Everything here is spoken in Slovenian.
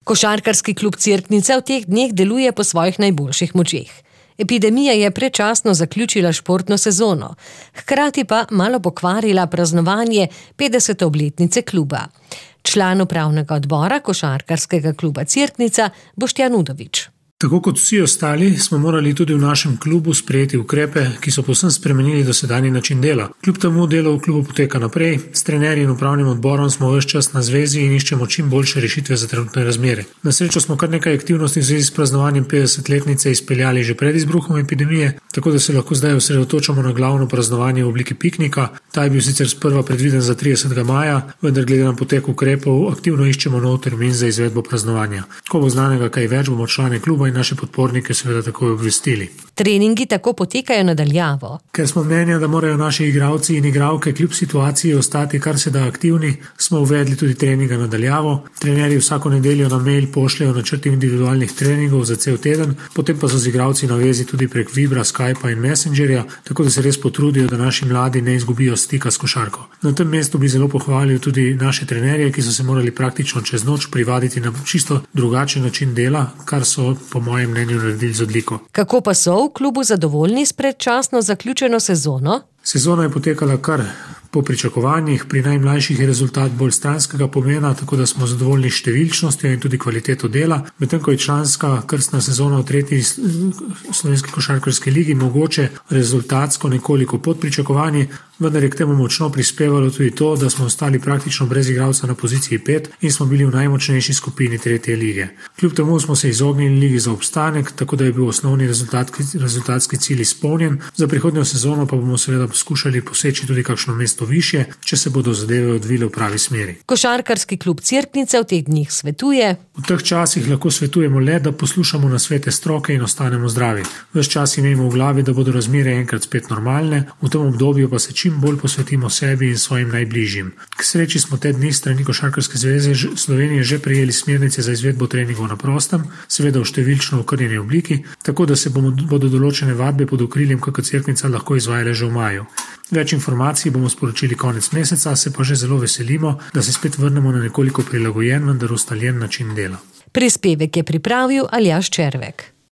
Košarkarski klub Cerknica v teh dneh deluje po svojih najboljših močeh. Epidemija je predčasno zaključila športno sezono, hkrati pa malo pokvarila praznovanje 50. obletnice kluba. Član upravnega odbora Košarkarskega kluba Cerknica Boštjan Udovič. Tako kot vsi ostali smo morali tudi v našem klubu sprejeti ukrepe, ki so povsem spremenili dosedanji način dela. Kljub temu delo v klubu poteka naprej, s trenerji in upravnim odborom smo ves čas na zvezi in iščemo čim boljše rešitve za trenutne razmere. Na srečo smo kar nekaj aktivnosti v zvezi s praznovanjem 50-letnice izpeljali že pred izbruhom epidemije, tako da se lahko zdaj osredotočamo na glavno praznovanje v obliki piknika. Ta je bil sicer sprva predviden za 30. maja, vendar glede na potek ukrepov aktivno iščemo nov termin za izvedbo praznovanja. Ko bo znanega kaj več, bomo člane kluba in naše podpornike seveda takoj obvestili. Treningi tako potekajo nadaljavo. Ker smo mnenja, da morajo naši igralci in igralke kljub situaciji ostati kar se da aktivni, smo uvedli tudi treninga nadaljavo. Trenerji vsako nedeljo na mail pošljajo načrt individualnih treningov za cel teden, potem pa so z igralci na vezi tudi prek Vibra, Skypa in Messengerja, tako da se res potrudijo, da naši mladi ne izgubijo stika s košarko. Na tem mestu bi zelo pohvalil tudi naše trenerje, ki so se morali praktično čez noč privaditi na čisto drugačen način dela, kar so po mojem mnenju naredili z odliko. Kako pa so v klubu zadovoljni s predčasno zaključeno sezono? Sezona je potekala kar po pričakovanjih, pri najmlajših je rezultat bolj stranskega pomena, tako da smo zadovoljni s številčnostjo in tudi kvaliteto dela, medtem ko je članska krstna sezona v 3. slovenski košarkarski ligi mogoče rezultatsko nekoliko pod pričakovanji, vendar je k temu močno prispevalo tudi to, da smo ostali praktično brez igralca na poziciji 5 in smo bili v najmočnejši skupini 3. lige. Kljub temu smo se izognili ligi za obstanek, tako da je bil osnovni rezultatski cilj izpolnjen. Za prihodnjo sezono pa bomo seveda poskušali poseči tudi kakšno mesto višje, če se bodo zadeve odvile v pravi smeri. Košarkarski klub Cerknica v teh dneh svetuje: v teh časih lahko svetujemo le, da poslušamo nasvete stroke in ostanemo zdravi. Ves čas imamo v glavi, da bodo razmere enkrat spet normalne, v tem obdobju pa se čim bolj posvetimo sebi in svojim najbližjim. K sreči smo te dni strani Košarkarske zveze Slovenije že prejeli smernice za izvedbo treningov na prostem, seveda v številčno okrnjeni obliki, tako da se bodo določene vadbe pod okriljem KK Cerknica lahko izvajale že v maju. Več informacij bomo sporočili konec meseca, se pa že zelo veselimo, da se spet vrnemo na nekoliko prilagojen, vendar ustaljen način dela. Prispevek je pripravil Aljaž Červek.